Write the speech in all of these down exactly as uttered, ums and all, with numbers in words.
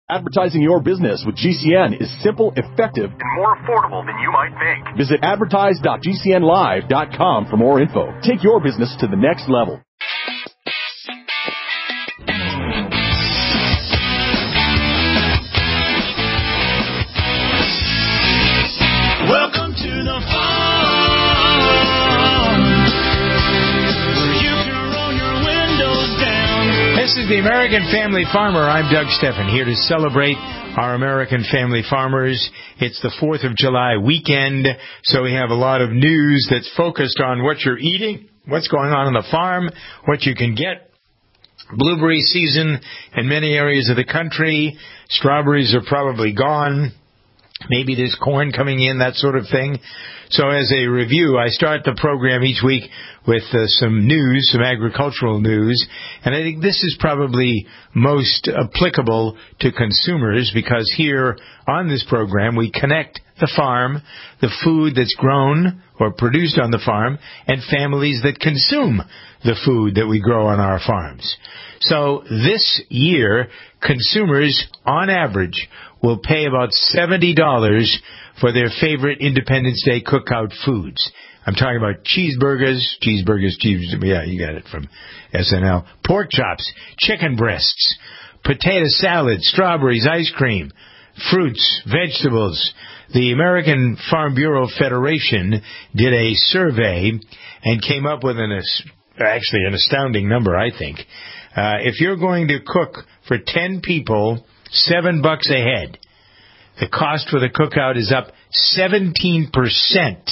Advertising your business with G C N is simple, effective, and more affordable than you might think. Visit advertise dot g c n live dot com for more info. Take your business to the next level. Welcome to the farm, where you can roll your windows down. This is the American Family Farmer. I'm Doug Steffen, here to celebrate our American family farmers. It's the fourth of July weekend, so we have a lot of news that's focused on what you're eating, what's going on on the farm, what you can get. Blueberry season in many areas of the country. Strawberries are probably gone. Maybe there's corn coming in, that sort of thing. So as a review, I start the program each week with uh, some news, some agricultural news, and I think this is probably most applicable to consumers because here on this program we connect the farm, the food that's grown or produced on the farm, and families that consume the food that we grow on our farms. So this year, consumers, on average, will pay about seventy dollars for their favorite Independence Day cookout foods. I'm talking about cheeseburgers, cheeseburgers, cheese, yeah, you got it from S N L, pork chops, chicken breasts, potato salad, strawberries, ice cream, fruits, vegetables. The American Farm Bureau Federation did a survey and came up with an, actually an astounding number, I think. Uh, if you're going to cook for ten people, seven bucks a head, the cost for the cookout is up seventeen percent,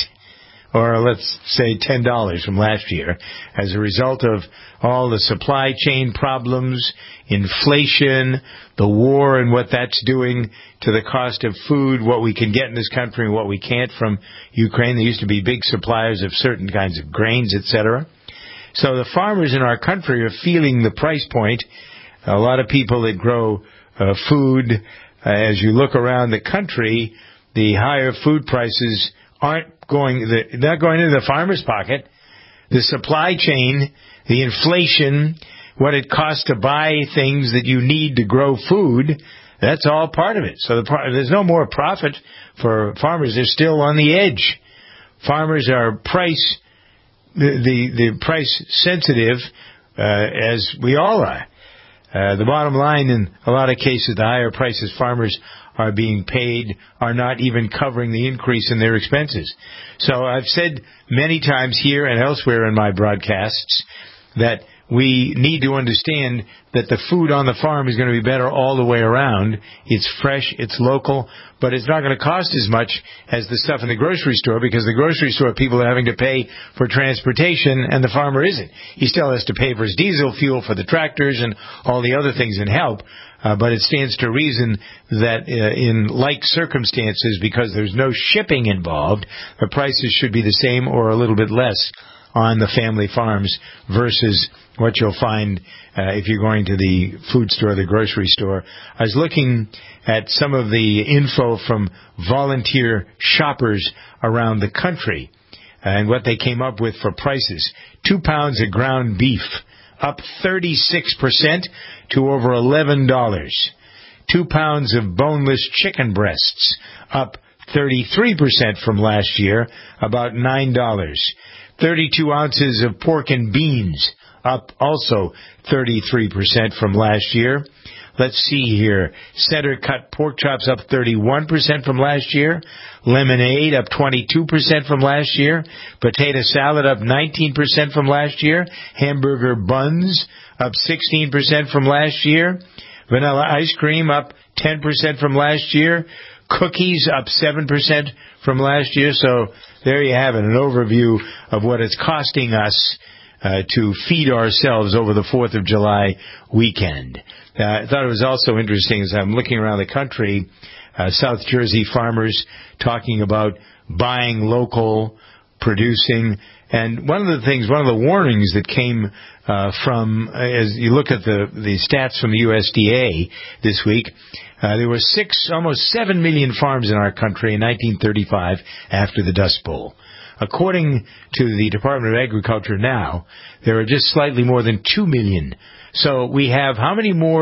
or let's say ten dollars from last year, as a result of all the supply chain problems, inflation, the war and what that's doing to the cost of food, what we can get in this country and what we can't from Ukraine. They used to be big suppliers of certain kinds of grains, et cetera. So the farmers in our country are feeling the price point. A lot of people that grow uh, food, uh, as you look around the country, the higher food prices aren't going, they're not going into the farmer's pocket. The supply chain, the inflation, what it costs to buy things that you need to grow food, that's all part of it. So the, there's no more profit for farmers. They're still on the edge. Farmers are price The, the, the price sensitive, uh, as we all are. Uh, the bottom line, in a lot of cases, the higher prices farmers are being paid are not even covering the increase in their expenses. So I've said many times here and elsewhere in my broadcasts that we need to understand that the food on the farm is going to be better all the way around. It's fresh, it's local, but it's not going to cost as much as the stuff in the grocery store, because the grocery store people are having to pay for transportation and the farmer isn't. He still has to pay for his diesel fuel for the tractors and all the other things that help, uh, but it stands to reason that uh, in like circumstances, because there's no shipping involved, the prices should be the same or a little bit less on the family farms versus what you'll find uh, if you're going to the food store, the grocery store. I was looking at some of the info from volunteer shoppers around the country and what they came up with for prices. Two pounds of ground beef, up thirty-six percent to over eleven dollars. Two pounds of boneless chicken breasts, up thirty-three percent from last year, about nine dollars. thirty-two ounces of pork and beans, up also thirty-three percent from last year. Let's see here. Center cut pork chops up thirty-one percent from last year. Lemonade up twenty-two percent from last year. Potato salad up nineteen percent from last year. Hamburger buns up sixteen percent from last year. Vanilla ice cream up ten percent from last year. Cookies up seven percent from last year. So there you have it, an overview of what it's costing us uh, to feed ourselves over the fourth of July weekend. Uh, I thought it was also interesting as I'm looking around the country, uh, South Jersey farmers talking about buying local, producing. And one of the things, one of the warnings that came uh, from, as you look at the, the stats from the U S D A this week, uh, there were six, almost seven million farms in our country in nineteen thirty-five after the Dust Bowl. According to the Department of Agriculture now, there are just slightly more than two million. So we have how many more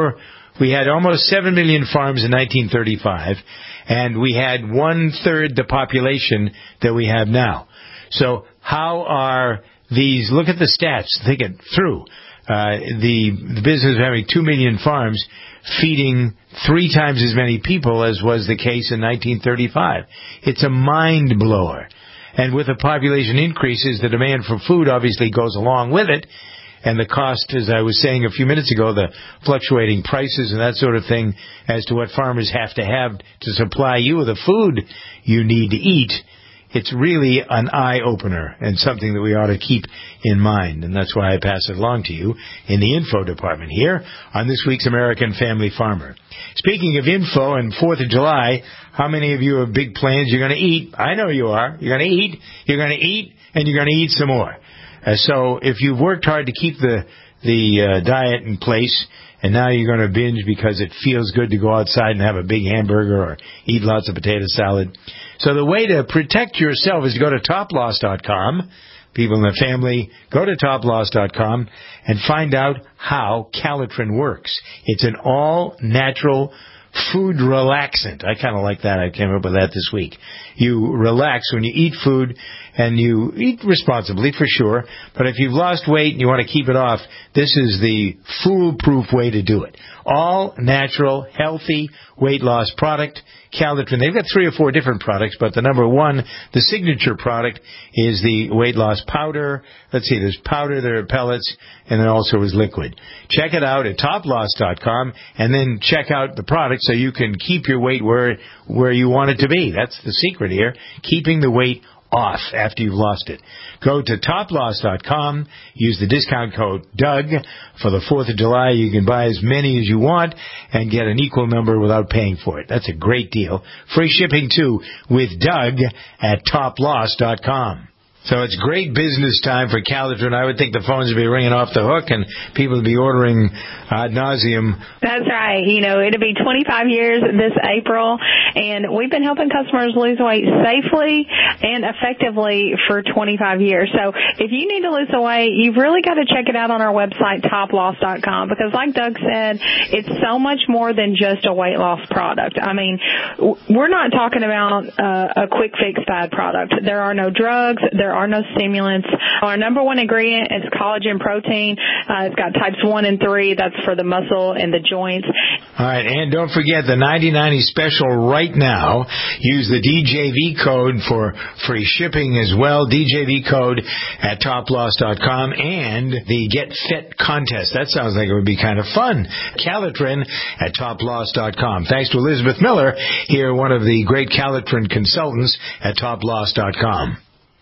we had almost seven million farms in nineteen thirty-five, and we had one-third the population that we have now. So how are these, look at the stats, think it through. Uh, the, the business of having two million farms feeding three times as many people as was the case in nineteen thirty-five. It's a mind blower. And with the population increases, the demand for food obviously goes along with it. And the cost, as I was saying a few minutes ago, the fluctuating prices and that sort of thing as to what farmers have to have to supply you with the food you need to eat. It's really an eye-opener and something that we ought to keep in mind. And that's why I pass it along to you in the info department here on this week's American Family Farmer. Speaking of info and fourth of July, how many of you have big plans you're going to eat? I know you are. You're going to eat, you're going to eat, and you're going to eat some more. Uh, so if you've worked hard to keep the, the uh, diet in place, and now you're going to binge because it feels good to go outside and have a big hamburger or eat lots of potato salad. So the way to protect yourself is to go to top loss dot com. People in the family, go to top loss dot com and find out how Calitrin works. It's an all-natural food relaxant. I kind of like that. I came up with that this week. You relax when you eat food, and you eat responsibly for sure, but if you've lost weight and you want to keep it off, this is the foolproof way to do it. All natural, healthy weight loss product, Calitrin. They've got three or four different products, but the number one, the signature product, is the weight loss powder. Let's see, there's powder, there are pellets, and then also is liquid. Check it out at top loss dot com, and then check out the product so you can keep your weight where where you want it to be. That's the secret here, keeping the weight off after you've lost it. Go to top loss dot com, use the discount code Doug. For the fourth of July, you can buy as many as you want and get an equal number without paying for it. That's a great deal. Free shipping, too, with Doug at top loss dot com. So it's great business time for Calitrin. I would think the phones would be ringing off the hook and people would be ordering ad nauseum. That's right. You know, it'll be twenty-five years this April, and we've been helping customers lose weight safely and effectively for twenty-five years. So if you need to lose some weight, you've really got to check it out on our website, top loss dot com, because like Doug said, it's so much more than just a weight loss product. I mean, we're not talking about uh, a quick fix fad product. There are no drugs. There are no stimulants. Our number one ingredient is collagen protein. Uh, it's got types one and three. That's for the muscle and the joints. All right, and don't forget the ninety ninety special right now. Use the D J V code for free shipping as well. D J V code at top loss dot com, and the Get Fit contest. That sounds like it would be kind of fun. Calitrin at top loss dot com. Thanks to Elizabeth Miller here, one of the great Calitrin consultants at top loss dot com.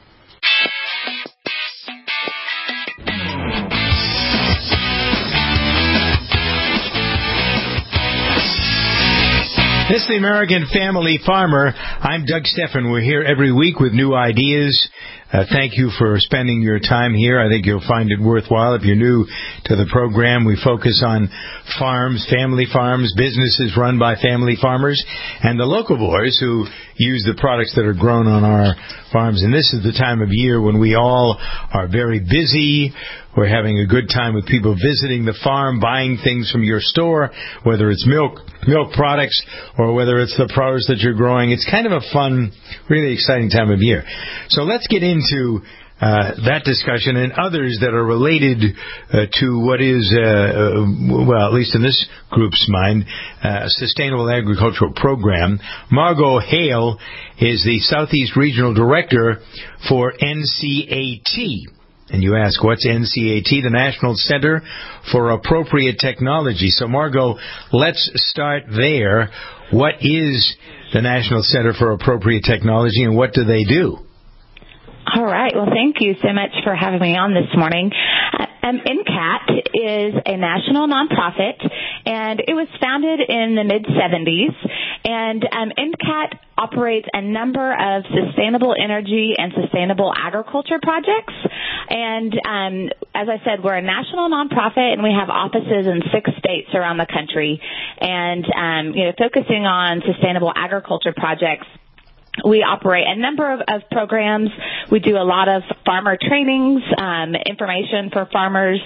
This is the American Family Farmer. I'm Doug Steffen. We're here every week with new ideas. Uh, thank you for spending your time here. I think you'll find it worthwhile. If you're new to the program, we focus on farms, family farms, businesses run by family farmers, and the local boys who use the products that are grown on our farms. And this is the time of year when we all are very busy. We're having a good time with people visiting the farm, buying things from your store, whether it's milk, milk products, or whether it's the produce that you're growing. It's kind of a fun, really exciting time of year. So let's get into uh, that discussion and others that are related uh, to what is, uh, uh, well, at least in this group's mind, uh, a sustainable agricultural program. Margot Hale is the Southeast Regional Director for N C A T. And you ask, what's N C A T? The National Center for Appropriate Technology. So, Margot, let's start there. What is the National Center for Appropriate Technology, and what do they do? All right. Well, thank you so much for having me on this morning. Um, N C A T is a national nonprofit, and it was founded in the mid seventies. And um, N C A T operates a number of sustainable energy and sustainable agriculture projects. And um, as I said, we're a national nonprofit, and we have offices in six states around the country. And um, you know, focusing on sustainable agriculture projects, we operate a number of, of programs. We do a lot of farmer trainings, um, information for farmers.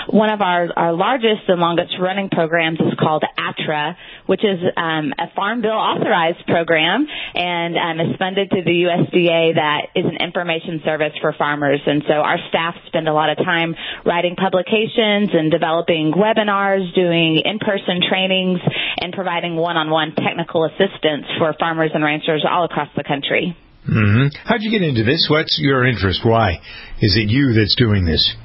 one of our, our largest and longest running programs is called A T R A, which is um, a Farm Bill authorized program, and um, is funded through the U S D A. That is an information service for farmers. And so our staff spend a lot of time writing publications and developing webinars, doing in-person trainings, and providing one-on-one technical assistance for farmers and ranchers all across the country. Mm-hmm. How'd you get into this? What's your interest? Why is it you that's doing this?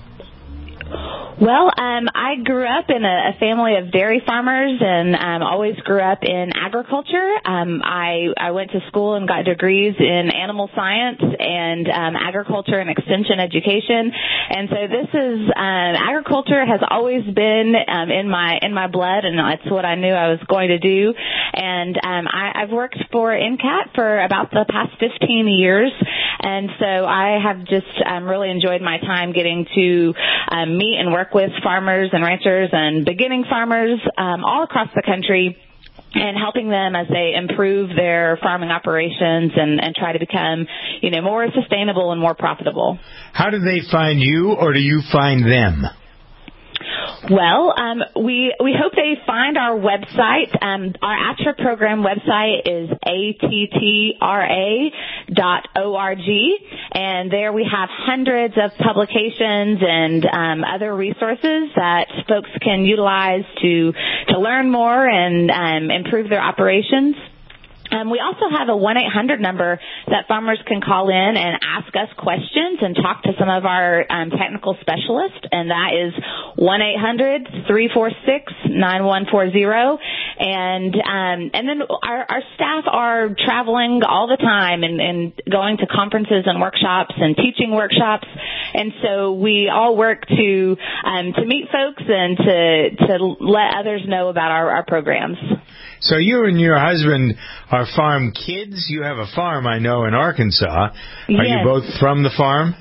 Well, um, I grew up in a, a family of dairy farmers, and um, always grew up in agriculture. Um, I, I went to school and got degrees in animal science and um, agriculture and extension education. And so this is um, agriculture has always been um, in my in my blood, and it's what I knew I was going to do. And um, I, I've worked for N C A T for about the past fifteen years, and so I have just um, really enjoyed my time getting to um, meet and work with farmers and ranchers and beginning farmers um, all across the country, and helping them as they improve their farming operations and, and try to become, you know, more sustainable and more profitable. How do they find you, or do you find them? Well, um, we we hope they find our website. Um, our A T R A program website is A T T R A dot org, and there we have hundreds of publications and um, other resources that folks can utilize to to learn more and um, improve their operations. Um, we also have a one eight hundred number that farmers can call in and ask us questions and talk to some of our um, technical specialists, and that is one eight hundred three four six nine one four zero. And um, and then our, our staff are traveling all the time and, and going to conferences and workshops and teaching workshops, and so we all work to um, to meet folks and to to let others know about our, our programs. So you and your husband are farm kids. You have a farm, I know, in Arkansas. Are yes. you both from the farm?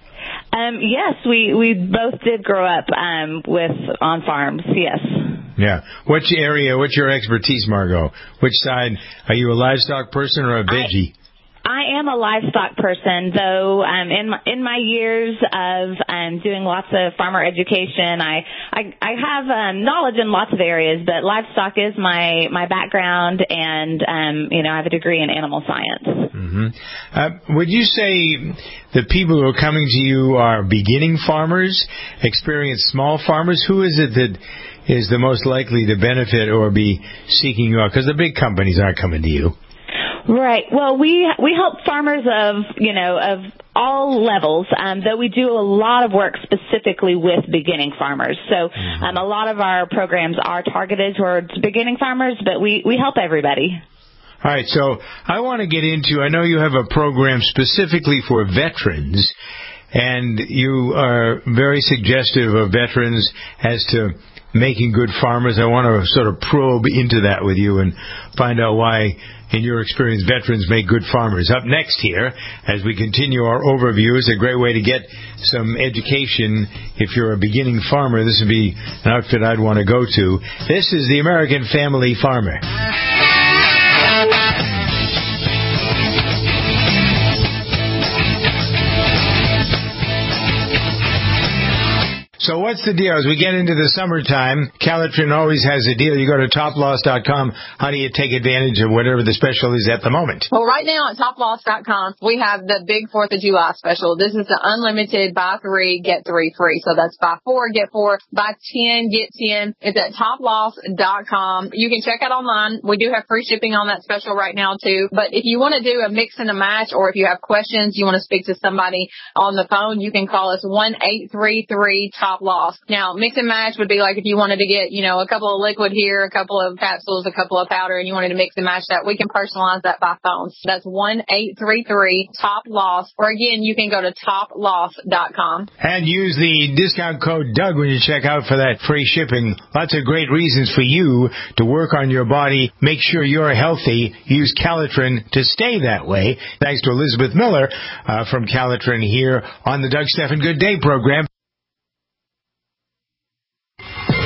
Um, yes, we, we both did grow up um, with on farms, yes. Yeah. Which area, what's your expertise, Margot? Which side? Are you a livestock person or a veggie? I- I am a livestock person, though. Um, in my, in my years of um, doing lots of farmer education, I I, I have um, knowledge in lots of areas, but livestock is my my background, and um, you know I have a degree in animal science. Mm-hmm. Uh, would you say the people who are coming to you are beginning farmers, experienced small farmers? Who is it that is the most likely to benefit or be seeking you out? Because the big companies aren't coming to you. Right. Well, we we help farmers of, you know, of all levels, um, though we do a lot of work specifically with beginning farmers. So um, a lot of our programs are targeted towards beginning farmers, but we, we help everybody. All right. So I want to get into, I know you have a program specifically for veterans, and you are very suggestive of veterans as to making good farmers. I want to sort of probe into that with you and find out why, in your experience, veterans make good farmers. Up next here, as we continue our overview, is a great way to get some education. If you're a beginning farmer, this would be an outfit I'd want to go to. This is the American Family Farmer. So what's the deal? As we get into the summertime, Calitrin always has a deal. You go to top loss dot com. How do you take advantage of whatever the special is at the moment? Well, right now at top loss dot com, we have the big fourth of July special. This is the unlimited buy three, get three free. So that's buy four, get four, buy ten, get ten. It's at top loss dot com. You can check out online. We do have free shipping on that special right now, too. But if you want to do a mix and a match, or if you have questions, you want to speak to somebody on the phone, you can call us one eight three three top loss. Now, mix and match would be like if you wanted to get, you know, a couple of liquid here, a couple of capsules, a couple of powder, and you wanted to mix and match that. We can personalize that by phone. That's one eight three three top loss, or again, you can go to top loss dot com. And use the discount code Doug when you check out for that free shipping. Lots of great reasons for you to work on your body. Make sure you're healthy. Use Calitrin to stay that way. Thanks to Elizabeth Miller uh, from Calitrin here on the Doug Stephan Good Day program.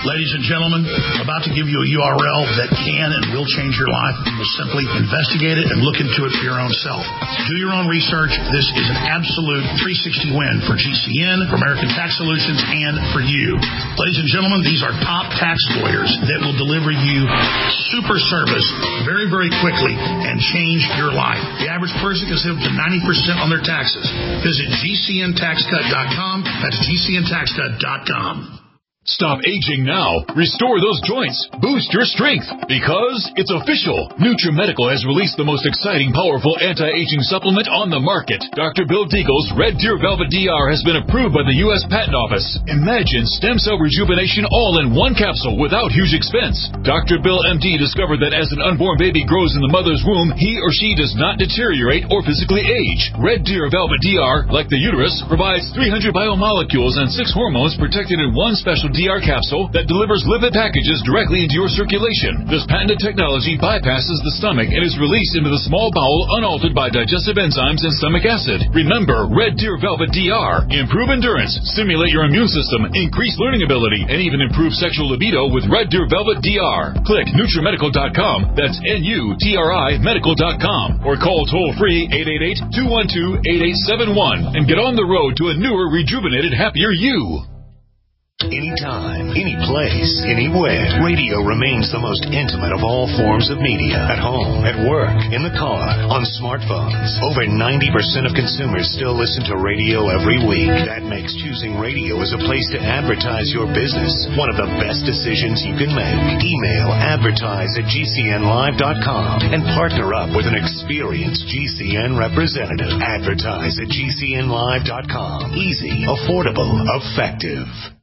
Ladies and gentlemen, I'm about to give you a U R L that can and will change your life. You'll simply investigate it and look into it for your own self. Do your own research. This is an absolute three sixty win for G C N, for American Tax Solutions, and for you. Ladies and gentlemen, these are top tax lawyers that will deliver you super service very, very quickly and change your life. The average person can save up to ninety percent on their taxes. Visit G C N tax cut dot com. That's G C N tax cut dot com. Stop aging now. Restore those joints. Boost your strength. Because it's official. NutriMedical has released the most exciting, powerful anti-aging supplement on the market. Doctor Bill Deagle's Red Deer Velvet D R has been approved by the U S Patent Office. Imagine stem cell rejuvenation all in one capsule without huge expense. Doctor Bill M D discovered that as an unborn baby grows in the mother's womb, he or she does not deteriorate or physically age. Red Deer Velvet D R, like the uterus, provides three hundred biomolecules and six hormones protected in one special D R capsule that delivers lipid packages directly into your circulation. This patented technology bypasses the stomach and is released into the small bowel unaltered by digestive enzymes and stomach acid. Remember, Red Deer Velvet D R. Improve endurance, stimulate your immune system, increase learning ability, and even improve sexual libido with Red Deer Velvet D R. Click NutriMedical dot com. That's N U T R I medical dot com. Or call toll-free eight eight eight, two one two, eight eight seven one and get on the road to a newer, rejuvenated, happier you. Anytime, any place, anywhere, radio remains the most intimate of all forms of media. At home, at work, in the car, on smartphones. Over ninety percent of consumers still listen to radio every week. That makes choosing radio as a place to advertise your business one of the best decisions you can make. Email advertise at G C N live dot com and partner up with an experienced G C N representative. Advertise at G C N live dot com. Easy, affordable, effective.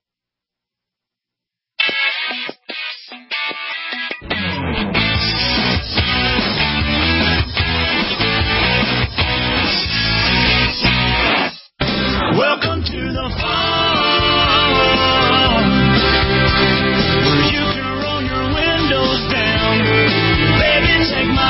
Welcome to the farm, where you can roll your windows down. Baby, take my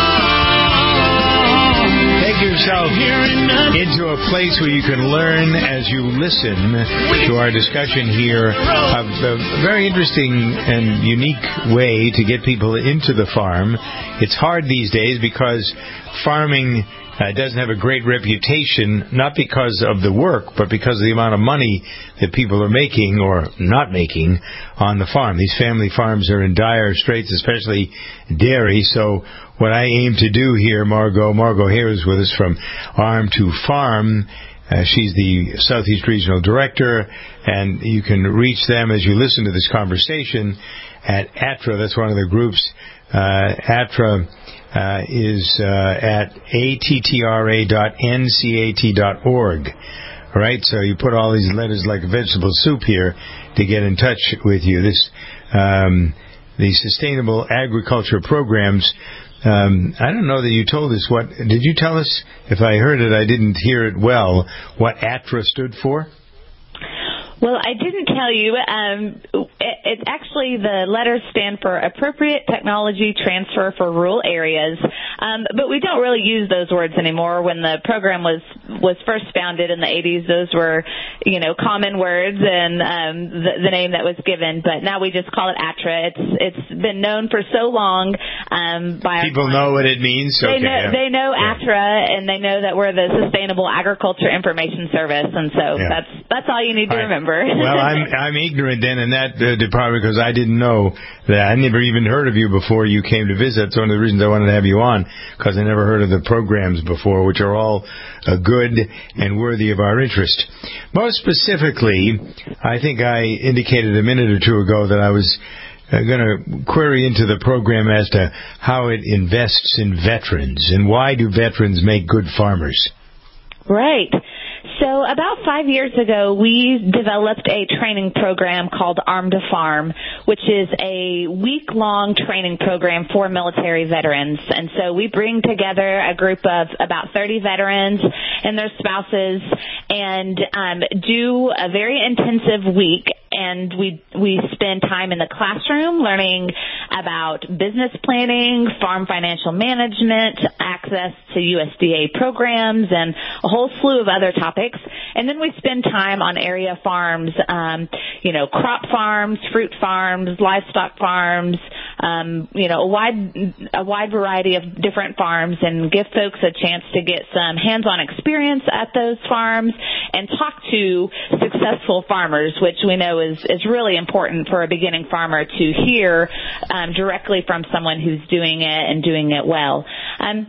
arm. Take yourself into a place where you can learn as you listen to our discussion here of a very interesting and unique way to get people into the farm. It's hard these days because farming Uh, doesn't have a great reputation, not because of the work, but because of the amount of money that people are making or not making on the farm. These family farms are in dire straits, especially dairy. So what I aim to do here, Margot, Margot here is with us from Arm to Farm. Uh, she's the Southeast Regional Director, and you can reach them as you listen to this conversation at A T R A. That's one of the groups. Uh, A T R A uh, is uh, at A T T R A dot N C A T dot org. All right, so you put all these letters like vegetable soup here to get in touch with you. This, um, the Sustainable Agriculture Programs. Um, I don't know that you told us what. Did you tell us? If I heard it, I didn't hear it well. What A T R A stood for? Well, I didn't tell you. Um, it, it's actually the letters stand for Appropriate Technology Transfer for Rural Areas, um, but we don't really use those words anymore. When the program was was first founded in the eighties, those were, you know, common words and um, the, the name that was given. But now we just call it A T R A. It's it's been known for so long um, by people our know what it means. They okay, know yeah. they know yeah. A T R A, and they know that we're the Sustainable Agriculture Information Service, and so yeah. that's that's all you need to I, remember. Well, I'm I'm ignorant then in that uh, department because I didn't know that. I never even heard of you before you came to visit. It's one of the reasons I wanted to have you on, because I never heard of the programs before, which are all uh, good and worthy of our interest. Most specifically, I think I indicated a minute or two ago that I was uh, going to query into the program as to how it invests in veterans and why do veterans make good farmers. Right. So about five years ago, we developed a training program called Arm to Farm, which is a week-long training program for military veterans. And so we bring together a group of about thirty veterans and their spouses and um, do a very intensive week. And we we spend time in the classroom learning about business planning, farm financial management, access to U S D A programs, and a whole slew of other topics. And then we spend time on area farms, um, you know, crop farms, fruit farms, livestock farms, um, you know, a wide, a wide variety of different farms, and give folks a chance to get some hands-on experience at those farms and talk to successful farmers, which we know is, is really important for a beginning farmer to hear um, directly from someone who's doing it and doing it well. Um,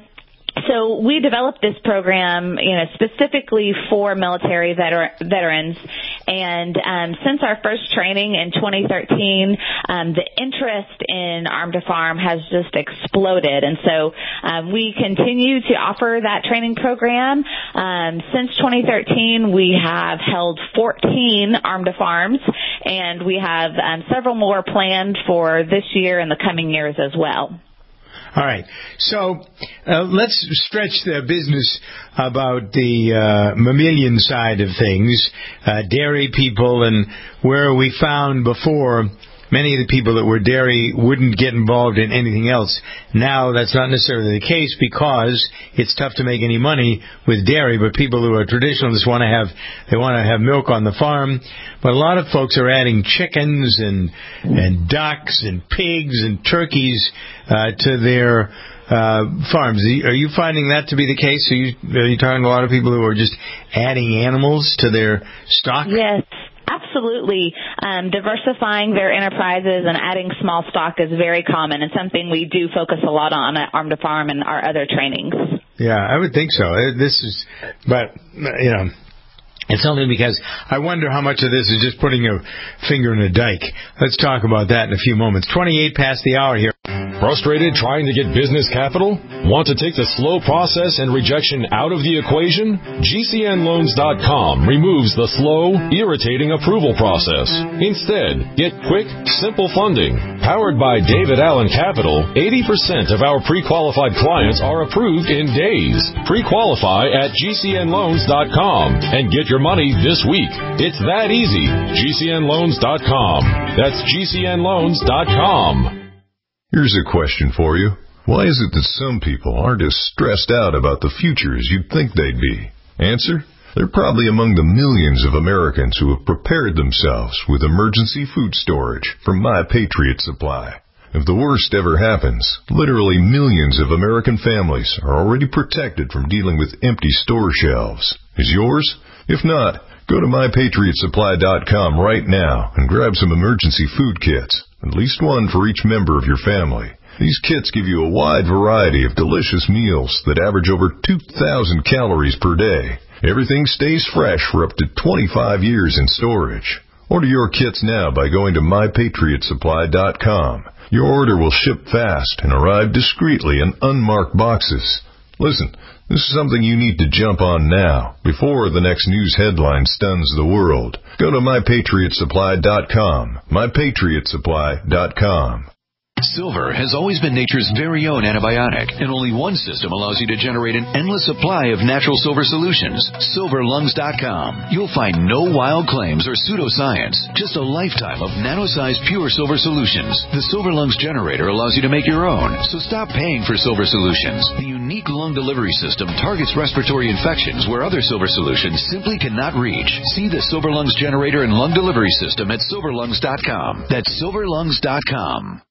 So we developed this program, you know, specifically for military veter- veterans. And um, since our first training in twenty thirteen, um, the interest in Arm to Farm has just exploded. And so um, we continue to offer that training program. Um, since twenty thirteen, we have held fourteen Arm to Farms, and we have um, several more planned for this year and the coming years as well. All right. So uh, let's stretch the business about the uh, mammalian side of things, uh, dairy people, and where we found before many of the people that were dairy wouldn't get involved in anything else. Now that's not necessarily the case because it's tough to make any money with dairy, but people who are traditionalists want to have, they want to have milk on the farm. But a lot of folks are adding chickens and, and ducks and pigs and turkeys, uh, to their, uh, farms. Are you finding that to be the case? Are you, are you talking to a lot of people who are just adding animals to their stock? Yes. Absolutely. Um, diversifying their enterprises and adding small stock is very common and something we do focus a lot on at Arm to Farm and our other trainings. Yeah, I would think so. This is, but, you know, it's only because I wonder how much of this is just putting a finger in a dike. Let's talk about that in a few moments. twenty-eight past the hour here. Frustrated trying to get business capital? Want to take the slow process and rejection out of the equation? G C N loans dot com removes the slow, irritating approval process. Instead, get quick, simple funding. Powered by David Allen Capital, eighty percent of our pre-qualified clients are approved in days. Pre-qualify at G C N loans dot com and get your money this week. It's that easy. G C N loans dot com. That's G C N loans dot com. Here's a question for you. Why is it that some people aren't as stressed out about the future as you'd think they'd be? Answer? They're probably among the millions of Americans who have prepared themselves with emergency food storage from My Patriot Supply. If the worst ever happens, literally millions of American families are already protected from dealing with empty store shelves. Is yours? If not, go to my patriot supply dot com right now and grab some emergency food kits, at least one for each member of your family. These kits give you a wide variety of delicious meals that average over two thousand calories per day. Everything stays fresh for up to twenty-five years in storage. Order your kits now by going to my patriot supply dot com. Your order will ship fast and arrive discreetly in unmarked boxes. Listen, this is something you need to jump on now, before the next news headline stuns the world. Go to my patriot supply dot com. my patriot supply dot com. Silver has always been nature's very own antibiotic, and only one system allows you to generate an endless supply of natural silver solutions. silver lungs dot com. You'll find no wild claims or pseudoscience, just a lifetime of nano-sized pure silver solutions. The Silver Lungs generator allows you to make your own, so stop paying for silver solutions. The unique lung delivery system targets respiratory infections where other silver solutions simply cannot reach. See the Silver Lungs generator and lung delivery system at silver lungs dot com. That's silver lungs dot com.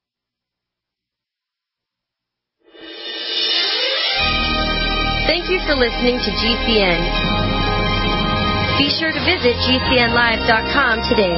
Thank you for listening to G C N. Be sure to visit G C N live dot com today.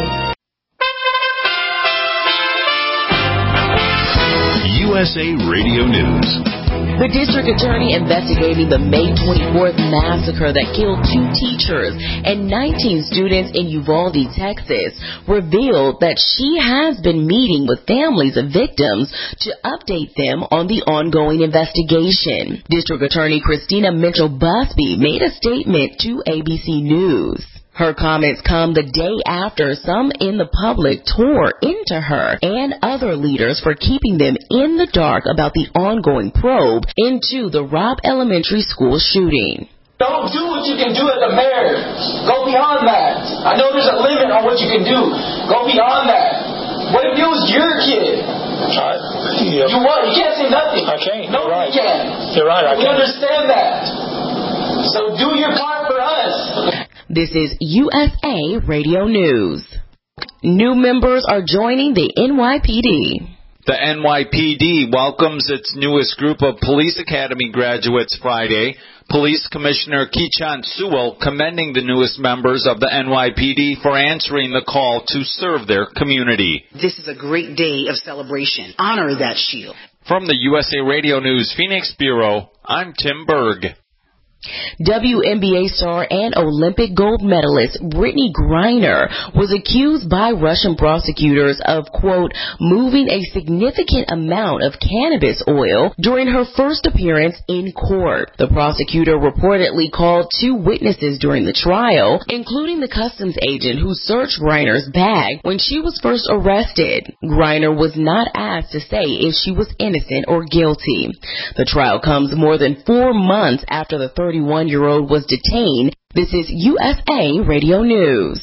U S A Radio News. The district attorney investigating the May twenty-fourth massacre that killed two teachers and nineteen students in Uvalde, Texas, revealed that she has been meeting with families of victims to update them on the ongoing investigation. District Attorney Christina Mitchell-Busby made a statement to A B C News. Her comments come the day after some in the public tore into her and other leaders for keeping them in the dark about the ongoing probe into the Robb Elementary School shooting. Don't do what you can do as a mayor. Go beyond that. I know there's a limit on what you can do. Go beyond that. What if it was your kid? I, yeah. You what? You can't say nothing. I can't. No, You're right. you can. You're right. I we can't. understand that. So do your part for us. This is U S A Radio News. New members are joining the N Y P D. The N Y P D welcomes its newest group of Police Academy graduates Friday. Police Commissioner Keechant Sewell commending the newest members of the N Y P D for answering the call to serve their community. This is a great day of celebration. Honor that shield. From the U S A Radio News Phoenix Bureau, I'm Tim Berg. W N B A star and Olympic gold medalist Brittany Griner was accused by Russian prosecutors of, quote, moving a significant amount of cannabis oil during her first appearance in court. The prosecutor reportedly called two witnesses during the trial, including the customs agent who searched Griner's bag when she was first arrested. Griner was not asked to say if she was innocent or guilty. The trial comes more than four months after the thirty-one-year-old was detained. This is U S A Radio News.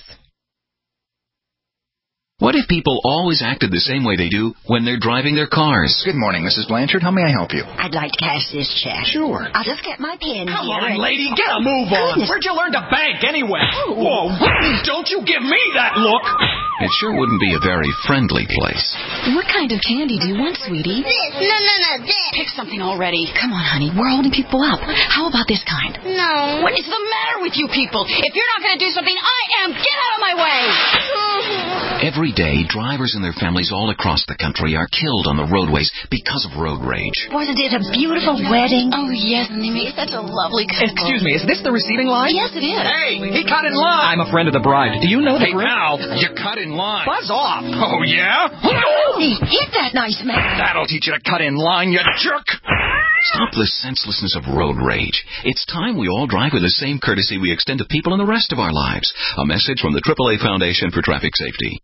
What if people always acted the same way they do when they're driving their cars? Good morning, Missus Blanchard. How may I help you? I'd like to cash this check. Sure. I'll just get my pen Come here. on, and... lady, get a move on. Goodness. Where'd you learn to bank anyway? Oh. Whoa, don't you give me that look. It sure wouldn't be a very friendly place. What kind of candy do you want, sweetie? This. No, no, no, this. Pick something already. Come on, honey. We're holding people up. How about this kind? No. What is the matter with you people? If you're not going to do something, I am. Get out of my way. Every day, drivers and their families all across the country are killed on the roadways because of road rage. Wasn't it a beautiful wedding? Oh, yes, and they made such a lovely couple. Excuse me, is this the receiving line? Yes, it is. Hey, he cut in line. I'm a friend of the bride. Do you know the Hey, group? now, you cut in line. Buzz off. Oh, yeah? Hit that nice man. That'll teach you to cut in line, you jerk. Stop the senselessness of road rage. It's time we all drive with the same courtesy we extend to people in the rest of our lives. A message from the triple A Foundation for Traffic Safety.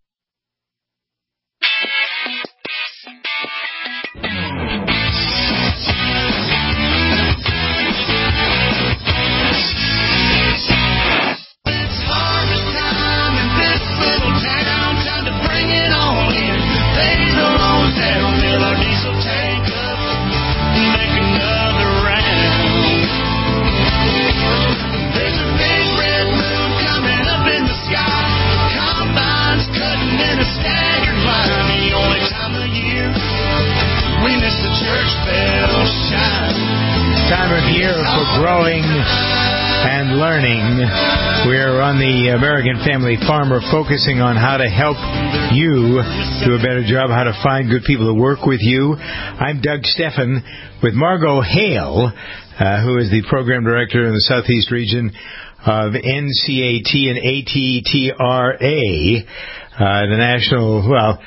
Time of year for growing and learning. We're on the American Family Farmer, focusing on how to help you do a better job, how to find good people to work with you. I'm Doug Steffen with Margot Hale, uh, who is the program director in the Southeast region of N C A T and A T T R A, uh, the national, well,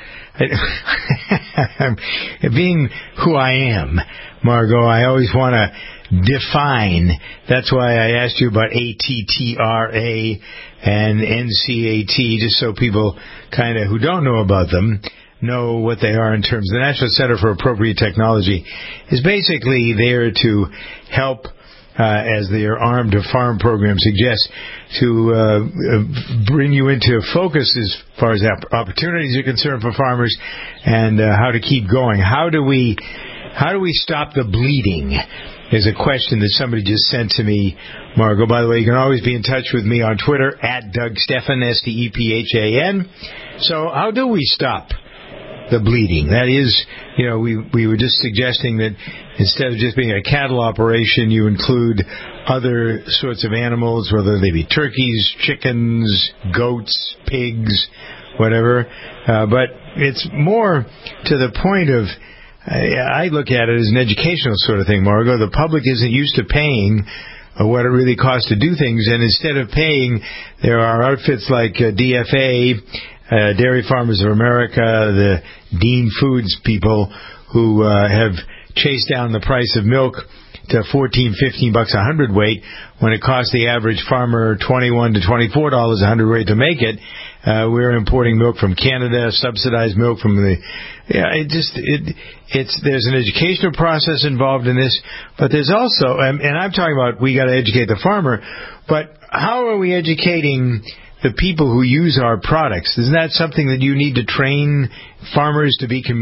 being who I am, Margot, I always want to define. That's why I asked you about A T T R A and N C A T, just so people kind of who don't know about them know what they are in terms. The National Center for Appropriate Technology is basically there to help, uh, as their Arm to Farm program suggests, to uh, bring you into focus as far as opportunities are concerned for farmers and uh, how to keep going. How do we how do we stop the bleeding? Is a question that somebody just sent to me, Margot. By the way, you can always be in touch with me on Twitter, at Doug Steffen, S T E P H A N. So how do we stop the bleeding? That is, you know, we, we were just suggesting that instead of just being a cattle operation, you include other sorts of animals, whether they be turkeys, chickens, goats, pigs, whatever. Uh, but it's more to the point of, I look at it as an educational sort of thing, Margot. The public isn't used to paying uh, what it really costs to do things, and instead of paying, there are outfits like uh, D F A, uh, Dairy Farmers of America, the Dean Foods people who uh, have chased down the price of milk to fourteen, fifteen bucks a hundredweight when it costs the average farmer twenty-one to twenty-four dollars a hundredweight to make it. Uh, we're importing milk from Canada, subsidized milk from the, yeah, it just, it, it's, there's an educational process involved in this, but there's also, and, and I'm talking about we got to educate the farmer, but how are we educating the people who use our products? Isn't that something that you need to train farmers to be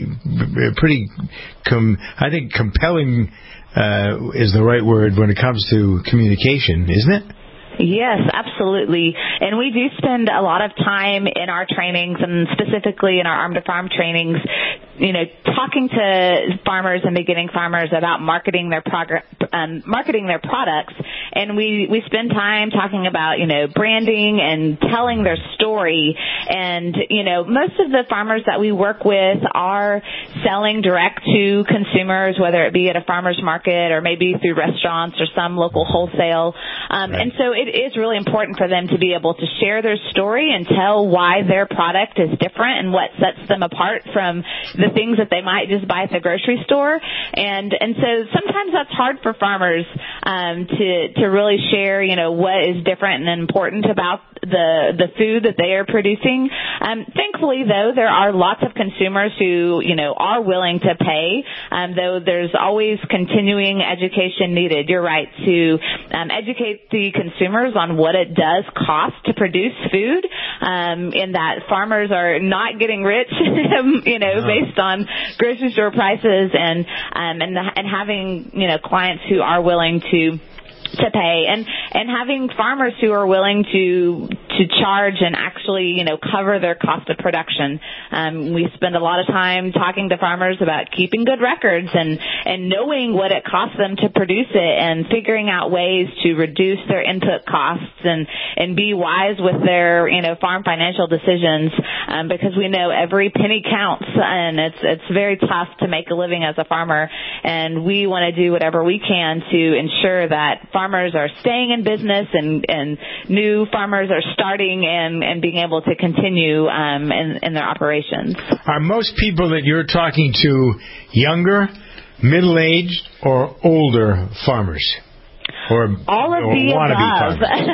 com- pretty, com- I think compelling uh, is the right word when it comes to communication, isn't it? Yes, absolutely. And we do spend a lot of time in our trainings, and specifically in our Arm to Farm trainings, you know, talking to farmers and beginning farmers about marketing their prog- um, marketing their products. And we, we spend time talking about, you know, branding and telling their story. And, you know, most of the farmers that we work with are selling direct to consumers, whether it be at a farmer's market or maybe through restaurants or some local wholesale. Um, right. And so it is really important for them to be able to share their story and tell why their product is different and what sets them apart from the things that they might just buy at the grocery store. And and so sometimes that's hard for farmers um, to to really share, you know, what is different and important about the the food that they are producing. Um, thankfully, though, there are lots of consumers who, you know, are willing to pay, um, though there's always continuing education needed. You're right, to um, educate the consumers on what it does cost to produce food, um, in that farmers are not getting rich, you know, no. based on grocery store prices, and um, and the, and having, you know, clients who are willing to to pay, and and having farmers who are willing to to charge and actually, you know, cover their cost of production. Um, we spend a lot of time talking to farmers about keeping good records and and knowing what it costs them to produce it, and figuring out ways to reduce their input costs and and be wise with their, you know, farm financial decisions, um, because we know every penny counts, and it's it's very tough to make a living as a farmer, and we want to do whatever we can to ensure that farmers are staying in business, and, and new farmers are starting and, and being able to continue um, in, in their operations. Are most people that you're talking to younger, middle-aged, or older farmers? Or, all of or the above.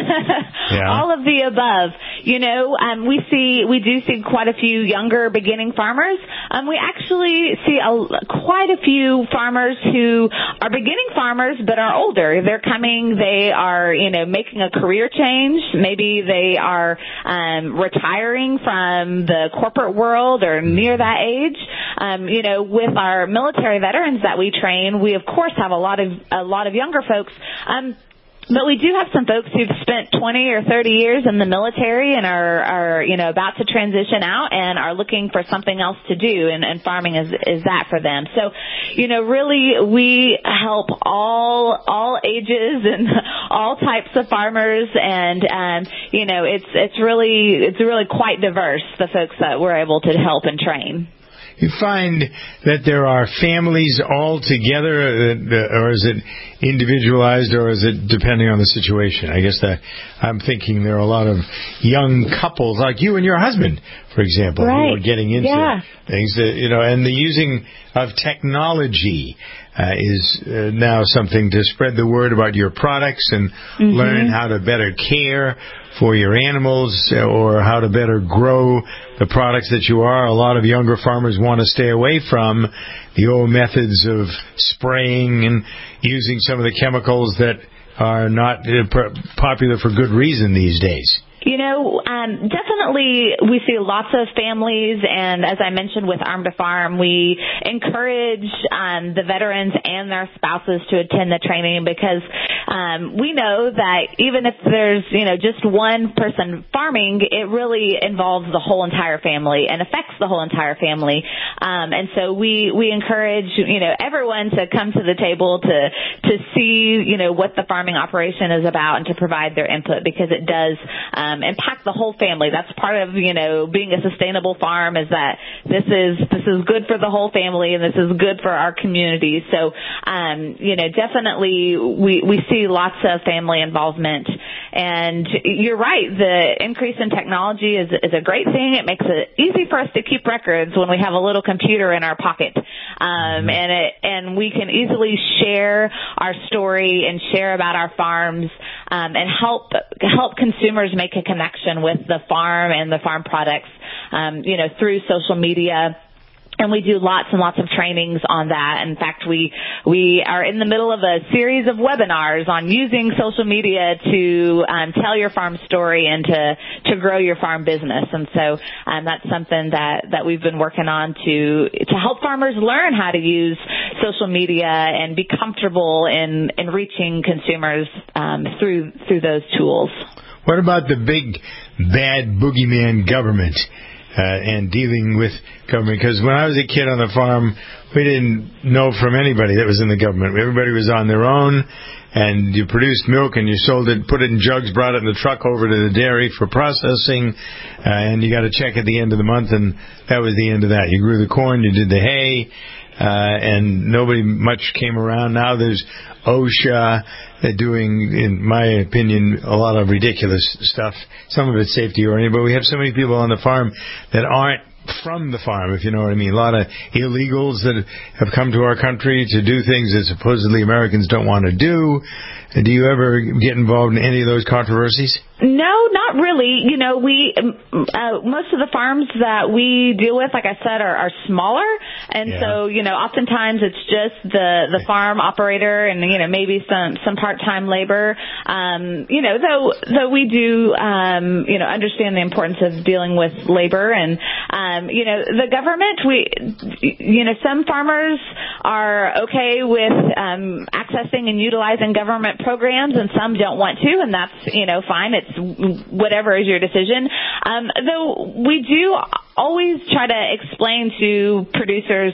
Yeah. All of the above. You know, um, we see, we do see quite a few younger beginning farmers. Um, we actually see a, quite a few farmers who are beginning farmers but are older. They're coming, they are, you know, making a career change. Maybe they are um, retiring from the corporate world or near that age. Um, you know, with our military veterans that we train, we of course have a lot of a lot of younger folks. Um, But we do have some folks who've spent twenty or thirty years in the military and are, are, you know, about to transition out and are looking for something else to do, and, and farming is, is that for them. So, you know, really we help all, all ages and all types of farmers, and, um, you know, it's, it's really, it's really quite diverse, the folks that we're able to help and train. You find that there are families all together, or is it individualized, or is it depending on the situation? I guess that I'm thinking there are a lot of young couples, like you and your husband, for example, right. who are getting into yeah. things that, you know, and the using of technology uh, is uh, now something to spread the word about your products and mm-hmm. learn how to better care for your animals, or how to better grow the products that you are. A lot of younger farmers want to stay away from the old methods of spraying and using some of the chemicals that are not popular for good reason these days. You know, um, definitely we see lots of families, and as I mentioned with Arm to Farm, we encourage um, the veterans and their spouses to attend the training, because um, we know that even if there's, you know, just one person farming, it really involves the whole entire family and affects the whole entire family. Um, and so we, we encourage, you know, everyone to come to the table to, to see, you know, what the farming operation is about and to provide their input, because it does um, impact the whole family. That's part of, you know, being a sustainable farm, is that this is this is good for the whole family, and this is good for our community. So, um, you know, definitely we we see lots of family involvement. And you're right, the increase in technology is is a great thing. It makes it easy for us to keep records when we have a little computer in our pocket, um, and it and we can easily share our story and share about our farms, um, and help help consumers make a connection with the farm and the farm products, um, you know, through social media. And we do lots and lots of trainings on that. In fact, we we are in the middle of a series of webinars on using social media to um, tell your farm story and to to grow your farm business. And so um, that's something that that we've been working on to to help farmers learn how to use social media and be comfortable in in reaching consumers um, through through those tools. What about the big bad boogeyman government? Uh, and dealing with government, because when I was a kid on the farm, we didn't know from anybody that was in the government. Everybody was on their own, and you produced milk and you sold it, put it in jugs, brought it in the truck over to the dairy for processing, uh, and you got a check at the end of the month, and that was the end of that. You grew the corn, you did the hay, uh, and nobody much came around. Now there's OSHA uh, doing, in my opinion, a lot of ridiculous stuff. Some of it's safety oriented, but we have so many people on the farm that aren't from the farm, if you know what I mean. A lot of illegals that have come to our country to do things that supposedly Americans don't want to do. Do you ever get involved in any of those controversies? No, not really. You know, we uh, most of the farms that we deal with, like I said, are, are smaller, and yeah. so you know, oftentimes it's just the the farm operator and you know maybe some some part time labor. Um, you know, though though we do um, you know understand the importance of dealing with labor, and um, you know the government. We you know some farmers are okay with um, accessing and utilizing government programs, and some don't want to, and that's you know fine. It's whatever is your decision. Um, though we do always try to explain to producers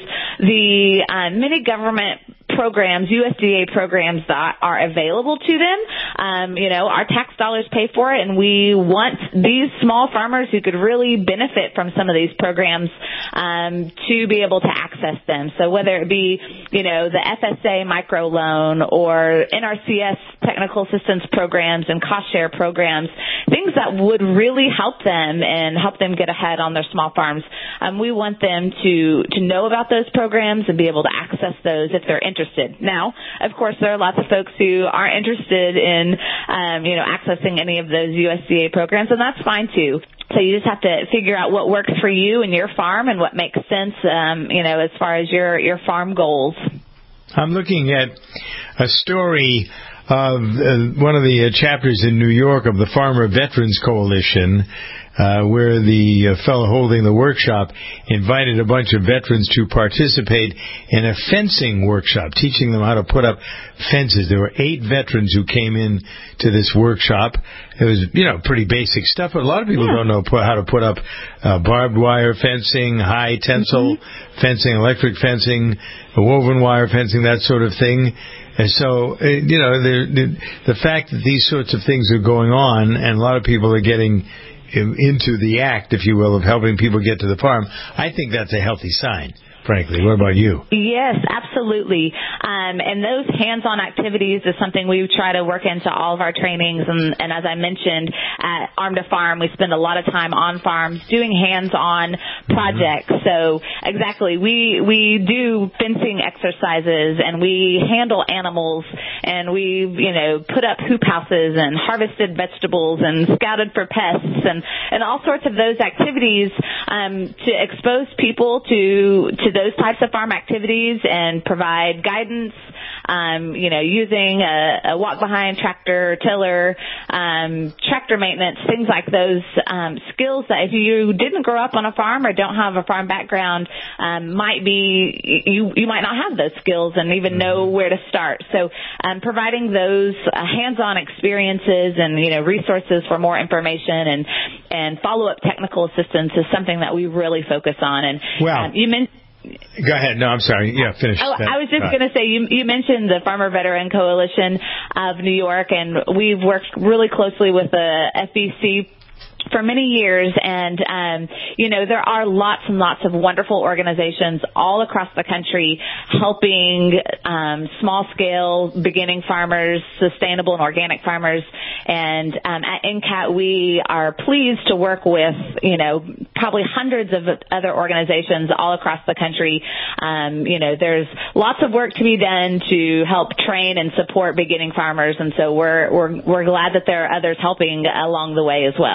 the uh, many government programs, U S D A programs that are available to them. Um, you know, our tax dollars pay for it, and we want these small farmers who could really benefit from some of these programs um, to be able to access them. So whether it be, you know, the F S A microloan or N R C S technical assistance programs and cost share programs, things that would really help them and help them get ahead on their small farms. Um, we want them to, to know about those programs and be able to access those if they're interested. Now, of course, there are lots of folks who aren't interested in, um, you know, accessing any of those U S D A programs, and that's fine too. So you just have to figure out what works for you and your farm and what makes sense, um, you know, as far as your, your farm goals. I'm looking at a story of uh, one of the uh, chapters in New York of the Farmer Veterans Coalition, uh, where the uh, fellow holding the workshop invited a bunch of veterans to participate in a fencing workshop, teaching them how to put up fences. There were eight veterans who came in to this workshop. It was, you know, pretty basic stuff, but a lot of people yeah. don't know how to put up uh, barbed wire fencing, high tensile mm-hmm. fencing, electric fencing, woven wire fencing, that sort of thing. And so, uh, you know, the, the the fact that these sorts of things are going on and a lot of people are getting into the act, if you will, of helping people get to the farm, I think that's a healthy sign. Frankly, what about you? Yes, absolutely. Um, and those hands-on activities is something we try to work into all of our trainings. And, and as I mentioned, at Arm to Farm, we spend a lot of time on farms doing hands-on projects. Mm-hmm. So exactly, we we do fencing exercises and we handle animals and we you know put up hoop houses and harvested vegetables and scouted for pests and and all sorts of those activities um, to expose people to to those types of farm activities and provide guidance, um, you know, using a, a walk-behind tractor, tiller, um, tractor maintenance, things like those um, skills that if you didn't grow up on a farm or don't have a farm background, um, might be, you, you might not have those skills and even know where to start. So um, providing those uh, hands-on experiences and, you know, resources for more information and, and follow-up technical assistance is something that we really focus on. And wow. um, you mentioned Go ahead. No, I'm sorry. Yeah, finish. Oh, that. I was just going to say, you, you mentioned the Farmer Veteran Coalition of New York, and we've worked really closely with the F B C for many years, and um, you know there are lots and lots of wonderful organizations all across the country helping um, small-scale beginning farmers, sustainable and organic farmers. And um, at N C A T, we are pleased to work with you know probably hundreds of other organizations all across the country. Um, you know, there's lots of work to be done to help train and support beginning farmers, and so we're we're we're glad that there are others helping along the way as well.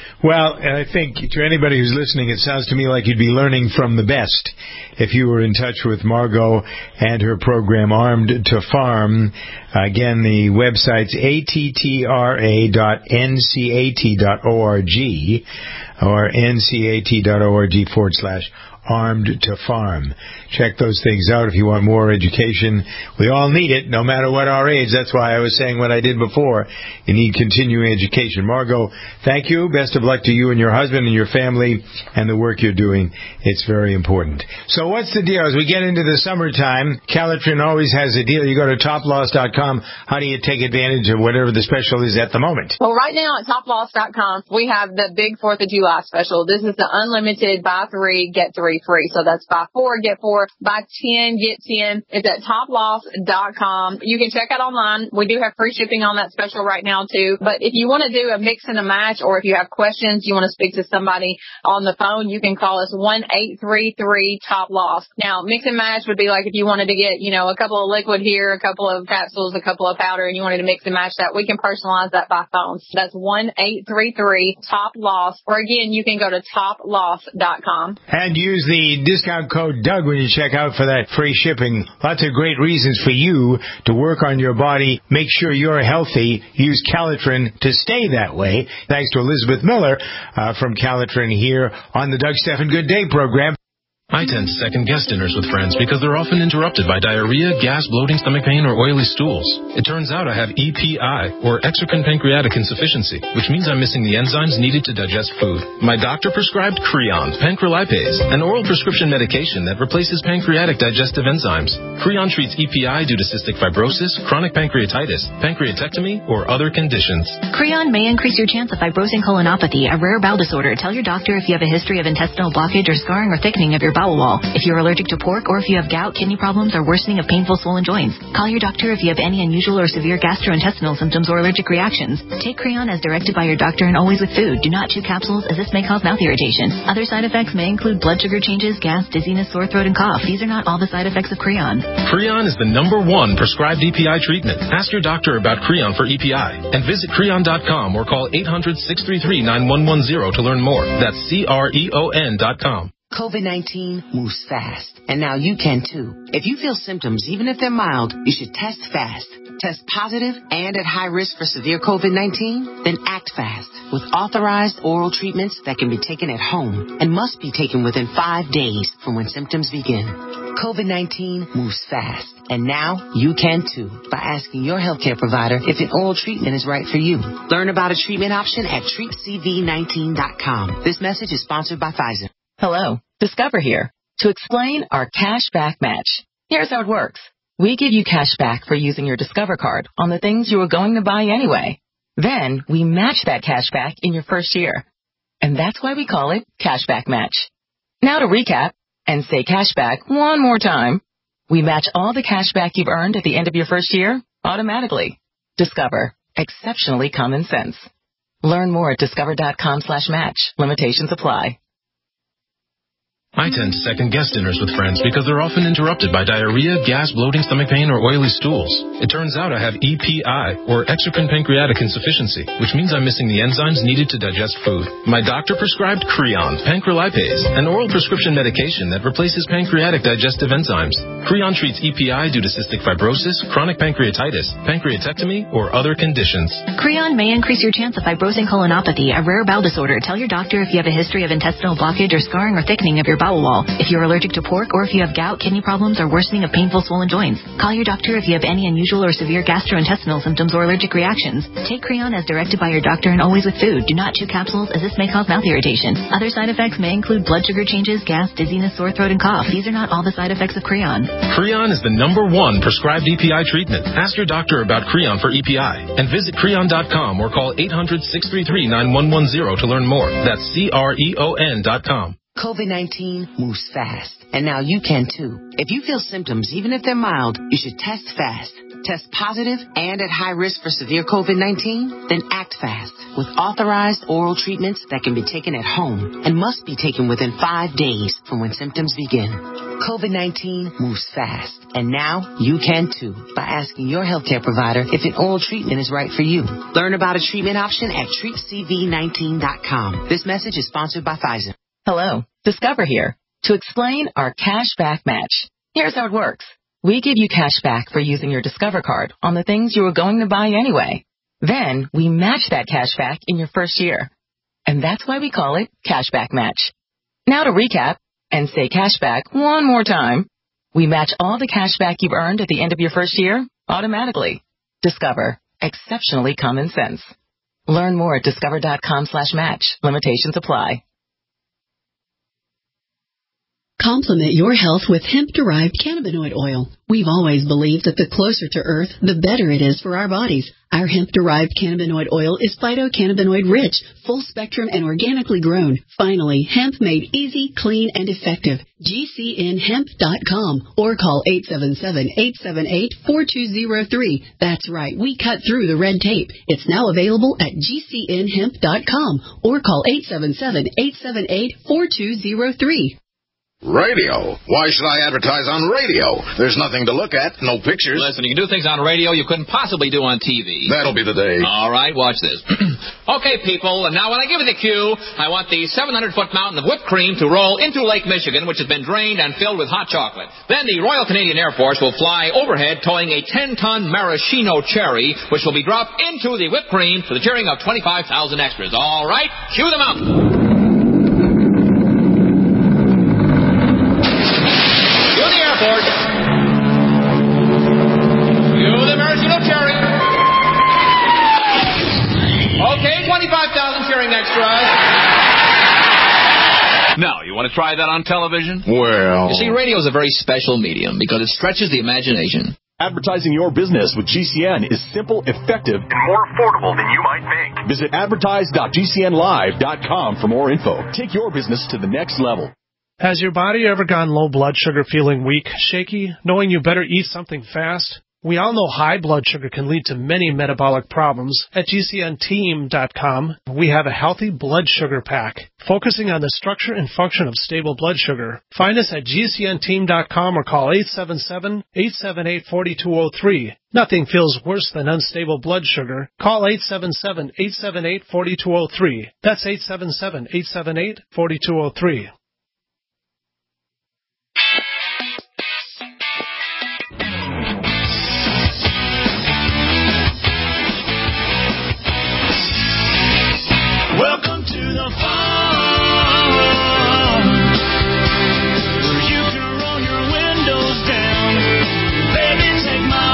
Well, I think to anybody who's listening, it sounds to me like you'd be learning from the best if you were in touch with Margot and her program Armed to Farm. Again, the website's A T T R A dot N C A T dot org or N C A T dot org forward slash Armed to Farm. Check those things out if you want more education. We all need it, no matter what our age. That's why I was saying what I did before. You need continuing education. Margot, thank you. Best of luck to you and your husband and your family and the work you're doing. It's very important. So what's the deal? As we get into the summertime, Calitrin always has a deal. You go to top loss dot com. How do you take advantage of whatever the special is at the moment? Well, right now at top loss dot com, we have the big fourth of July special. This is the unlimited buy three, get three free. So that's buy four, get four, buy ten, get ten. It's at top loss dot com. You can check out online. We do have free shipping on that special right now too. But if you want to do a mix and a match, or if you have questions, you want to speak to somebody on the phone, you can call us one eight three three top loss. Now, mix and match would be like if you wanted to get, you know, a couple of liquid here, a couple of capsules, a couple of powder, and you wanted to mix and match that. We can personalize that by phone. So that's one eight three three top loss. Or again, you can go to top loss dot com. And use the discount code Doug when you check out for that free shipping. Lots of great reasons for you to work on your body. Make sure you're healthy. Use Calitrin to stay that way. Thanks to Elizabeth Miller uh, from Calitrin here on the Doug Stephan Good Day program. I tend to second-guess dinners with friends because they're often interrupted by diarrhea, gas, bloating, stomach pain, or oily stools. It turns out I have E P I, or exocrine pancreatic insufficiency, which means I'm missing the enzymes needed to digest food. My doctor prescribed Creon, pancrelipase, an oral prescription medication that replaces pancreatic digestive enzymes. Creon treats E P I due to cystic fibrosis, chronic pancreatitis, pancreatectomy, or other conditions. Creon may increase your chance of fibrosing colonopathy, a rare bowel disorder. Tell your doctor if you have a history of intestinal blockage or scarring or thickening of your bowel wall. If you're allergic to pork, or if you have gout, kidney problems, or worsening of painful swollen joints. Call your doctor if you have any unusual or severe gastrointestinal symptoms or allergic reactions. Take Creon as directed by your doctor and always with food. Do not chew capsules, as this may cause mouth irritation. Other side effects may include blood sugar changes, gas, dizziness, sore throat, and cough. These are not all the side effects of Creon. Creon is the number one prescribed E P I treatment. Ask your doctor about Creon for E P I. And visit creon dot com or call eight hundred, six three three, nine one one zero to learn more. That's C R E O N dot com. COVID nineteen moves fast, and now you can too. If you feel symptoms, even if they're mild, you should test fast. Test positive and at high risk for severe COVID nineteen? Then act fast with authorized oral treatments that can be taken at home and must be taken within five days from when symptoms begin. COVID nineteen moves fast, and now you can too by asking your healthcare provider if an oral treatment is right for you. Learn about a treatment option at treat C V nineteen dot com. This message is sponsored by Pfizer. Hello, Discover here to explain our cash back match. Here's how it works. We give you cash back for using your Discover card on the things you were going to buy anyway. Then we match that cash back in your first year. And that's why we call it Cash Back Match. Now to recap and say cash back one more time. We match all the cash back you've earned at the end of your first year automatically. Discover. Exceptionally common sense. Learn more at discover dot com slash match. Limitations apply. I tend to second-guess dinners with friends because they're often interrupted by diarrhea, gas, bloating, stomach pain, or oily stools. It turns out I have E P I, or exocrine pancreatic insufficiency, which means I'm missing the enzymes needed to digest food. My doctor prescribed Creon, pancrelipase, an oral prescription medication that replaces pancreatic digestive enzymes. Creon treats E P I due to cystic fibrosis, chronic pancreatitis, pancreatectomy, or other conditions. Creon may increase your chance of fibrosing colonopathy, a rare bowel disorder. Tell your doctor if you have a history of intestinal blockage or scarring or thickening of your bowel wall. If you're allergic to pork, or if you have gout, kidney problems, or worsening of painful swollen joints. Call your doctor if you have any unusual or severe gastrointestinal symptoms or allergic reactions. Take Creon as directed by your doctor and always with food. Do not chew capsules, as this may cause mouth irritation. Other side effects may include blood sugar changes, gas, dizziness, sore throat, and cough. These are not all the side effects of Creon. Creon is the number one prescribed E P I treatment. Ask your doctor about Creon for E P I. And visit creon dot com or call eight hundred, six three three, nine one one zero to learn more. That's C R E O N dot com. COVID nineteen moves fast, and now you can too. If you feel symptoms, even if they're mild, you should test fast. test positive, and at high risk for severe COVID nineteen? Then act fast with authorized oral treatments that can be taken at home and must be taken within five days from when symptoms begin. COVID nineteen moves fast, and now you can too by asking your healthcare provider if an oral treatment is right for you. Learn about a treatment option at treat c v nineteen dot com. This message is sponsored by Pfizer. Hello, Discover here to explain our cash back match. Here's how it works. We give you cash back for using your Discover card on the things you were going to buy anyway. Then we match that cash back in your first year. And that's why we call it Cashback Match. Now to recap and say cashback one more time. We match all the cashback you've earned at the end of your first year automatically. Discover. Exceptionally common sense. Learn more at discover.com slash match. Limitations apply. Complement your health with hemp-derived cannabinoid oil. We've always believed that the closer to Earth, the better it is for our bodies. Our hemp-derived cannabinoid oil is phytocannabinoid-rich, full-spectrum, and organically grown. Finally, hemp made easy, clean, and effective. G C N hemp dot com or call eight seven seven, eight seven eight, four two zero three. That's right, we cut through the red tape. It's now available at G C N hemp dot com or call eight seven seven, eight seven eight, four two zero three. Radio? Why should I advertise on radio? There's nothing to look at, no pictures. Listen, you can do things on radio you couldn't possibly do on T V. That'll be the day. All right, watch this. Okay, people, and now when I give you the cue, I want the seven hundred foot mountain of whipped cream to roll into Lake Michigan, which has been drained and filled with hot chocolate. Then the Royal Canadian Air Force will fly overhead towing a ten ton maraschino cherry, which will be dropped into the whipped cream to the cheering of twenty-five thousand extras. All right, cue them up. twenty-five thousand cheering extras. Now, you want to try that on television? Well... You see, radio is a very special medium because it stretches the imagination. Advertising your business with G C N is simple, effective, and more affordable than you might think. Visit advertise dot G C N live dot com for more info. Take your business to the next level. Has your body ever gone low blood sugar, feeling weak, shaky, knowing you better eat something fast? We all know high blood sugar can lead to many metabolic problems. At G C N team dot com, we have a healthy blood sugar pack, focusing on the structure and function of stable blood sugar. Find us at G C N team dot com or call eight seven seven, eight seven eight, four two zero three. Nothing feels worse than unstable blood sugar. Call eight seven seven, eight seven eight, four two zero three. That's eight seven seven, eight seven eight, four two zero three. Welcome to the farm, where you can roll your windows down. Baby, take my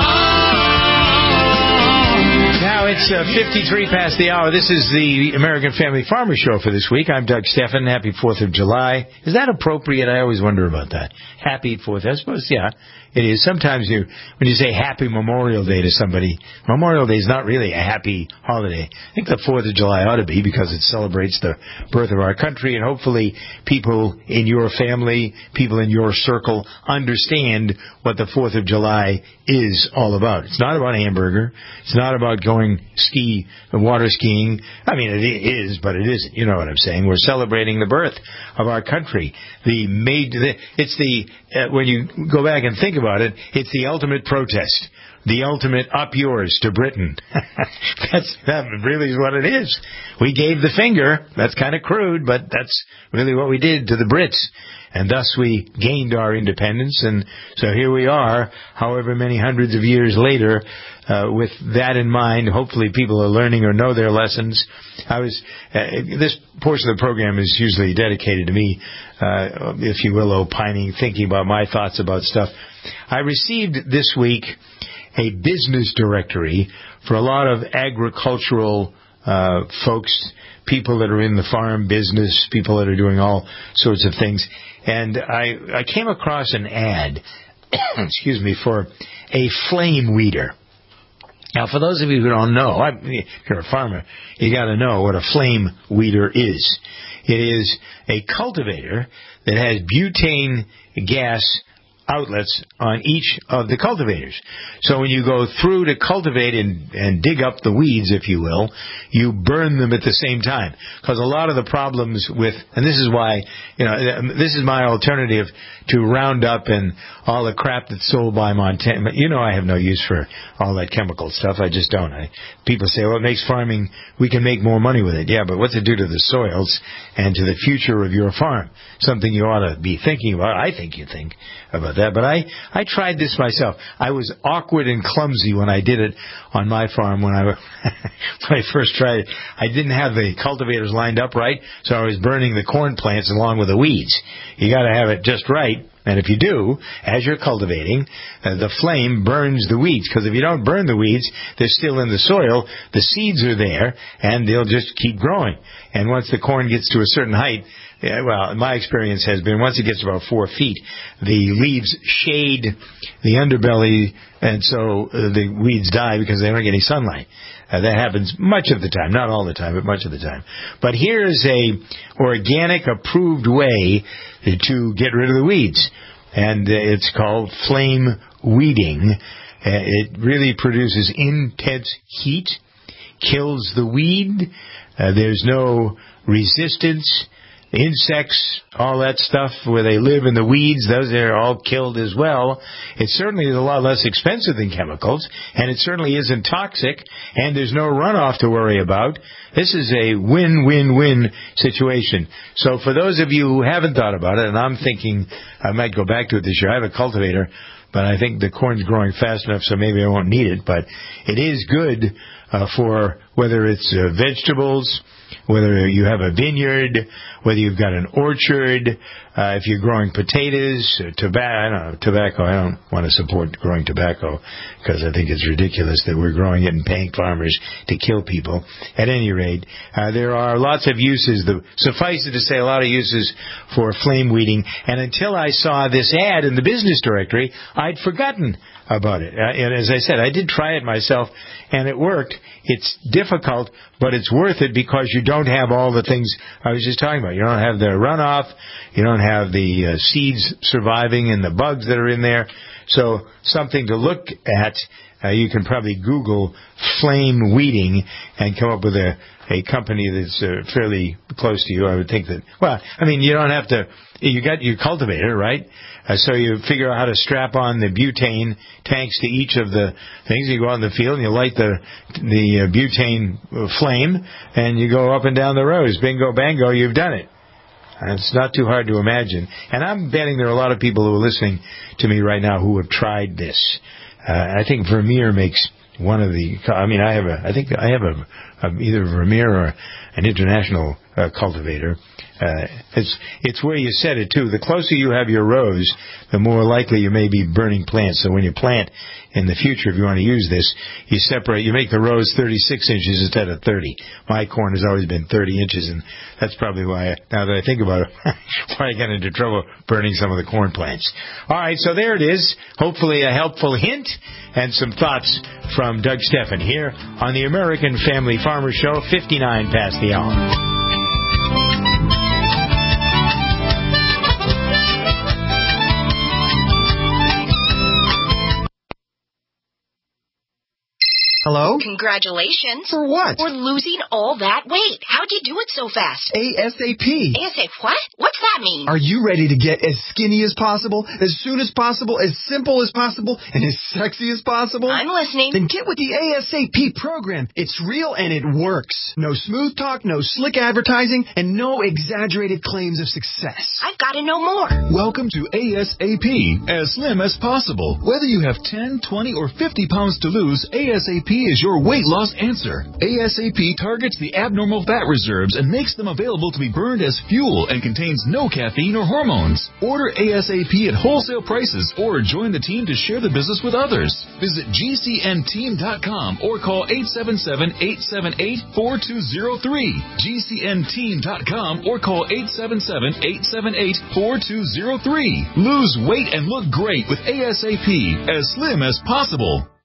arm. Now it's uh, fifty-three past the hour. This is the American Family Farmer Show for this week. I'm Doug Steffen. Happy fourth of July. Is that appropriate? I always wonder about that. Happy fourth. I suppose, yeah, it is. Sometimes you, when you say Happy Memorial Day to somebody, Memorial Day is not really a happy holiday. I think the fourth of July ought to be because it celebrates the birth of our country, and hopefully people in your family, people in your circle understand what the fourth of July is all about. It's not about a hamburger. It's not about going ski, water skiing. I mean, it is, but it isn't. You know what I'm saying. We're celebrating the birth of our country. The made, the, it's the, uh, when you go back and think about it, it's the ultimate protest. The ultimate up yours to Britain. That's, that really is what it is. We gave the finger. That's kind of crude, but that's really what we did to the Brits. And thus we gained our independence. And so here we are, however many hundreds of years later, uh, with that in mind. Hopefully people are learning or know their lessons. I was, uh, this portion of the program is usually dedicated to me, uh, if you will, opining, thinking about my thoughts about stuff. I received this week a business directory for a lot of agricultural uh, folks, people that are in the farm business, people that are doing all sorts of things. And I, I came across an ad, excuse me, for a flame weeder. Now, for those of you who don't know, I, if you're a farmer, you got to know what a flame weeder is. It is a cultivator that has butane gas outlets on each of the cultivators. So when you go through to cultivate and, and dig up the weeds, if you will, you burn them at the same time. Because a lot of the problems with, and this is why, you know, this is my alternative to Roundup and all the crap that's sold by Montana. You know I have no use for all that chemical stuff. I just don't. I, people say, well, it makes farming, we can make more money with it. Yeah, but what's it do to the soils and to the future of your farm? Something you ought to be thinking about. I think you think about that. But I, I tried this myself. I was awkward and clumsy when I did it on my farm when I, when I first tried it. I didn't have the cultivators lined up right, so I was burning the corn plants along with the weeds. You got to have it just right. And if you do, as you're cultivating, uh, the flame burns the weeds. Because if you don't burn the weeds, they're still in the soil. The seeds are there, and they'll just keep growing. And once the corn gets to a certain height, yeah, well, my experience has been once it gets about four feet, the leaves shade the underbelly, and so uh, the weeds die because they don't get any sunlight. Uh, that happens much of the time, not all the time, but much of the time. But here is a organic approved way to get rid of the weeds, and uh, it's called flame weeding. Uh, it really produces intense heat, kills the weed. Uh, there's no resistance. Insects, all that stuff where they live in the weeds, those are all killed as well. It certainly is a lot less expensive than chemicals, and it certainly isn't toxic, and there's no runoff to worry about. This is a win-win-win situation. So for those of you who haven't thought about it, and I'm thinking I might go back to it this year, I have a cultivator, but I think the corn's growing fast enough so maybe I won't need it, but it is good uh, for whether it's uh, vegetables, whether you have a vineyard, whether you've got an orchard, uh, if you're growing potatoes, uh, tobacco, I don't know, tobacco, I don't want to support growing tobacco because I think it's ridiculous that we're growing it and paying farmers to kill people. At any rate, uh, there are lots of uses, the, suffice it to say, a lot of uses for flame weeding, and until I saw this ad in the business directory, I'd forgotten about it. Uh, and as I said, I did try it myself, and it worked. It's difficult, but it's worth it because you don't have all the things I was just talking about. You don't have the runoff. You don't have the uh, seeds surviving and the bugs that are in there. So something to look at. Uh, you can probably Google flame weeding and come up with a, a company that's uh, fairly close to you. I would think that, well, I mean, you don't have to, you got your cultivator, right? Uh, so you figure out how to strap on the butane tanks to each of the things. You go out in the field and you light the the uh, butane flame and you go up and down the rows. Bingo, bango, you've done it. And it's not too hard to imagine. And I'm betting there are a lot of people who are listening to me right now who have tried this. Uh, I think Vermeer makes one of the, I mean, I have a, I think I have a, a either Vermeer or an international uh, cultivator. Uh, it's, it's where you set it too. The closer you have your rows, the more likely you may be burning plants. So when you plant in the future, if you want to use this, you separate, you make the rows thirty-six inches instead of thirty. My corn has always been thirty inches, and that's probably why, I, now that I think about it, why I got into trouble burning some of the corn plants. All right, so there it is. Hopefully a helpful hint and some thoughts from Doug Stephan here on the American Family Farmer Show, fifty-nine past the hour. Hello? Congratulations. For what? For losing all that weight. How'd you do it so fast? ASAP. ASAP what? What's that mean? Are you ready to get as skinny as possible, as soon as possible, as simple as possible, and as sexy as possible? I'm listening. Then get with the ASAP program. It's real and it works. No smooth talk, no slick advertising, and no exaggerated claims of success. I've got to know more. Welcome to ASAP, as slim as possible. Whether you have ten, twenty, or fifty pounds to lose, ASAP is your weight loss answer. ASAP targets the abnormal fat reserves and makes them available to be burned as fuel and contains no caffeine or hormones. Order ASAP at wholesale prices or join the team to share the business with others. Visit G C N team dot com or call eight seven seven, eight seven eight, four two zero three. G C N team dot com or call eight seven seven, eight seven eight, four two zero three. Lose weight and look great with ASAP, as slim as possible.